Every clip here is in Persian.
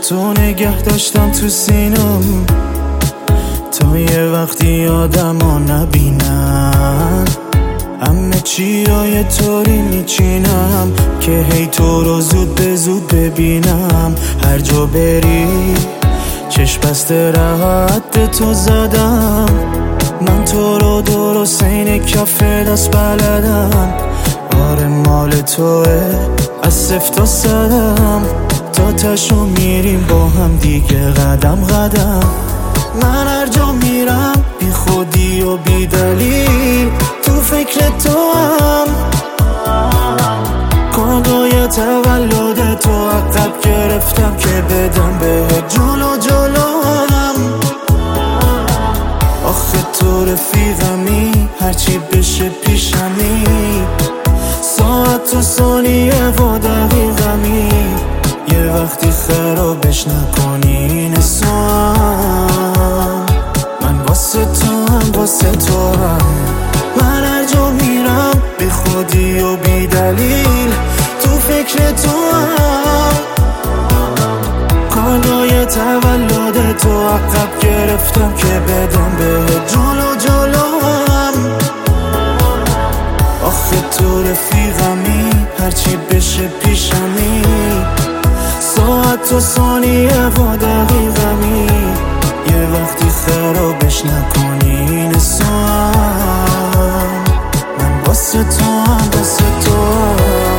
تو نگه داشتم تو سینم تا یه وقتی آدما نبینن. همه چیای طوری میچینم که هی تو رو زود به زود ببینم. هر جا بری چشم بسته راحت تو زدم. من تو رو درست این کف دست بلدم. آره مال توه از صفر تا صدم. تا تشو میریم با هم دیگه قدم قدم. من هر جا میرم بی خودی و بی دلیل تو فکر تو هم. کارگاه تولد تو عقب گرفتم که بدم بهت جلو جلو هم. آخه تو رفیقمی هرچی بشه پیشمی. ساعت و ثانیه و دقیقمی. یه وقتی خرابش نکنی این سوام. من واسه تو هم واسه تو هم. من هر جا میرم بی خودی و بی دلیل تو فکر تو هم. کارگاه تولد تو عقب گرفتم که بدم بهت جلو جلو هم. آخه تو رفیقمی هرچی بشه پیشمی. ساعت و ثانیه و دقیقمی. یه وقتی خرابش نکنی این سوام. من واسه تو هم واسه تو هم.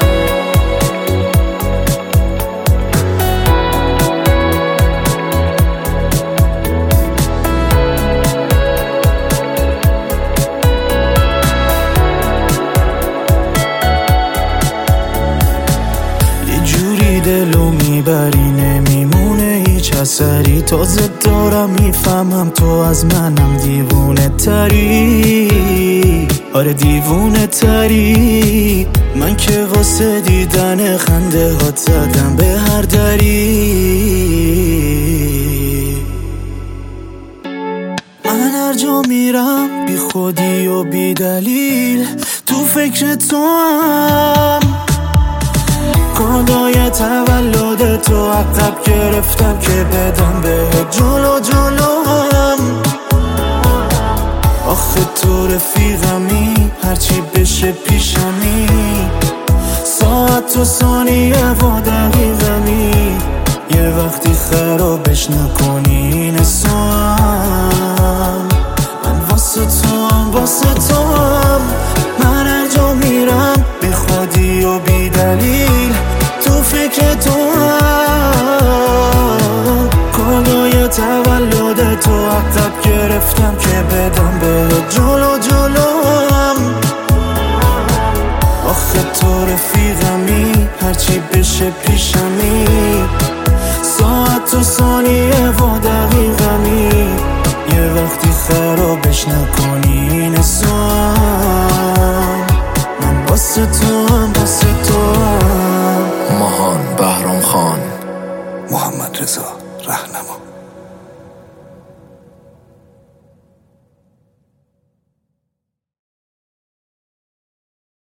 دلو میبری نمیمونه هیچ اثری. تازه دارم میفهمم تو از منم دیوونه تری. آره دیوونه تری. من که واسه دیدن خنده هات زدم به هر دری. من هر جا میرم بی خودی و بی دلیل تو فکر تو هم. کارگاه تولد تو عقب گرفتم که بدم بهت جلو جلو هم. آخه تو رفیقمی هرچی بشه پیشمی. ساعت و ثانیه و دقیقمی. یه وقتی خرابش نکنی این سوام. من واسه تو هم واسه تو هم. من هر جا میرم بی خودی و بی دلیل تو فکر تو هم. کارگاه تولد تو عقب گرفتم که بدم بهت جلو جلو هم. آخه تو رفیقمی هرچی بشه پیشمی. ساعت و ثانیه و دقیقمی. یه وقتی خرابش نکنی این سوام. من واسه تو هم واسه تو هم. ماهان بهرام خان، محمد رضا رهنما.